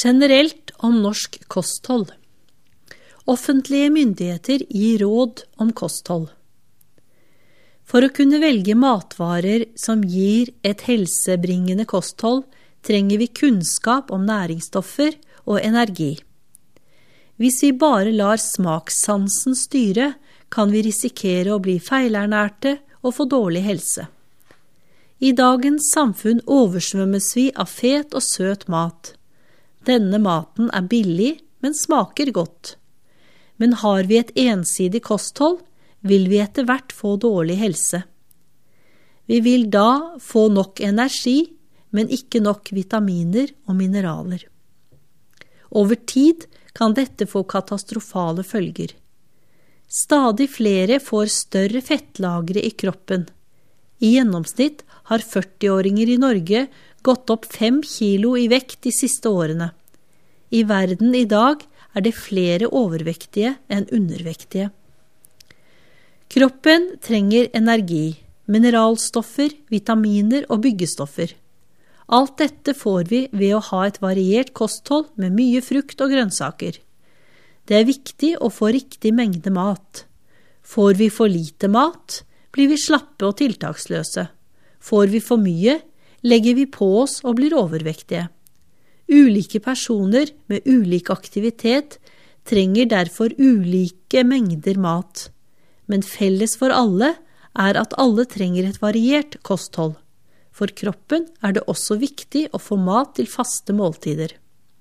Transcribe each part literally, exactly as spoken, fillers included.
Generelt om norsk kosthold. Offentlige myndigheter gir råd om kosthold. For å kunne velge matvarer som gir et helsebringende kosthold, trenger vi kunnskap om næringsstoffer og energi. Hvis vi bare lar smakssansen styre, kan vi risikere å bli feilernærte og få dårlig helse. I dagens samfunn oversvømmes vi av fet og søt mat. Denne maten er billig, men smaker godt. Men har vi et ensidig kosthold, vil vi etter hvert få dårlig helse. Vi vil da få nok energi, men ikke nok vitaminer og mineraler. Over tid kan dette få katastrofale følger. Stadig flere får større fettlagre i kroppen. I gjennomsnitt har førti-åringer i Norge gått opp fem kilo i vekt de siste årene. I verden i dag er det flere overvektige enn undervektige. Kroppen trenger energi, mineralstoffer, vitaminer og byggestoffer. Alt dette får vi ved å ha et variert kosthold med mye frukt og grønnsaker. Det er viktig å få riktig mengde mat. Får vi for lite mat, blir vi slappe og tiltaksløse. Får vi for mye, legger vi på oss og blir overvektige. Ulike personer med ulik aktivitet trenger derfor ulike mengder mat. Men felles for alle er at alle trenger et variert kosthold. For kroppen er det også viktig å få mat til faste måltider.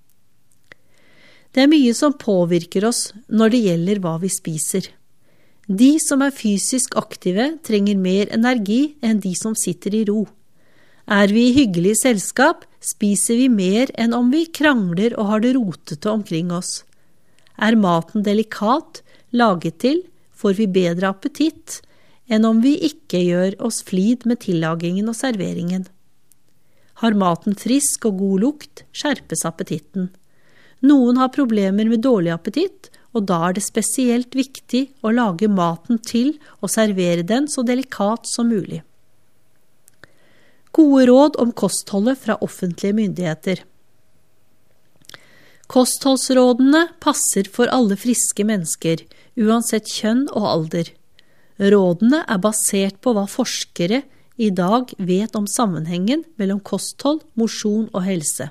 Det er mye som påvirker oss når det gjelder hva vi spiser. De som er fysisk aktive trenger mer energi enn de som sitter i ro. Er vi i hyggelig selskap, spiser vi mer enn om vi krangler og har det rotete omkring oss. Er maten delikat, laget til, får vi bedre appetitt enn om vi ikke gjør oss flid med tillagingen og serveringen. Har maten frisk og god lukt, skjerpes appetitten. Noen har problemer med dårlig appetitt, og da er det spesielt viktig å lage maten til og servere den så delikat som mulig. Gode råd om kostholdet fra offentlige myndigheter. Kostholdsrådene passer for alle friske mennesker, uansett kjønn og alder. Rådene er basert på hva forskere i dag vet om sammenhengen mellom kosthold, mosjon og helse.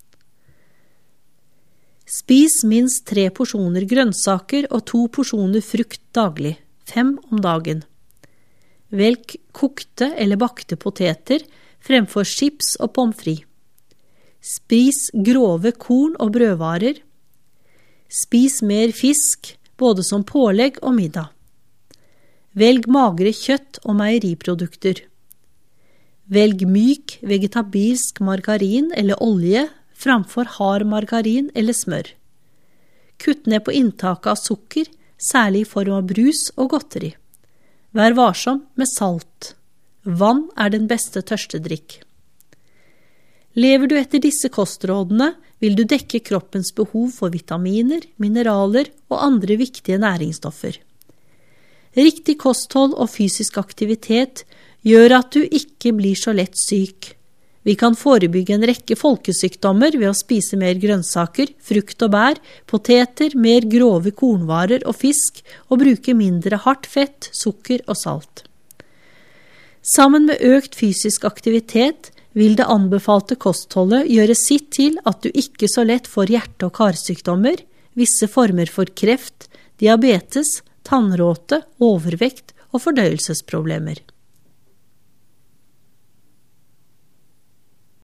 Spis minst tre porsjoner grønnsaker og to porsjoner frukt daglig, fem om dagen. Velg kokte eller bakte poteter fremfor chips og pommes frites. Spis grove korn og brødvarer. Spis mer fisk, både som pålegg og middag. Velg magre kjøtt og meieriprodukter. Velg myk vegetabilsk margarin eller olje framfor hard margarin eller smør. Kutt ned på inntaket av sukker, særlig i form av brus og godteri. Vær varsom med salt. Vann er den beste tørstedrikk. Lever du etter disse kostrådene, vil du dekke kroppens behov for vitaminer, mineraler og andre viktige næringsstoffer. Riktig kosthold og fysisk aktivitet gjør at du ikke blir så lett syk. Vi kan forebygge en rekke folkesykdommer ved å spise mer grønnsaker, frukt og bær, poteter, mer grove kornvarer og fisk, og bruke mindre hardt fett, sukker og salt. Sammen med økt fysisk aktivitet vil det anbefalte kostholdet gjøre sitt til at du ikke så lett får hjerte- og karsykdommer, visse former for kreft, diabetes, tannråte, overvekt og fordøyelsesproblemer.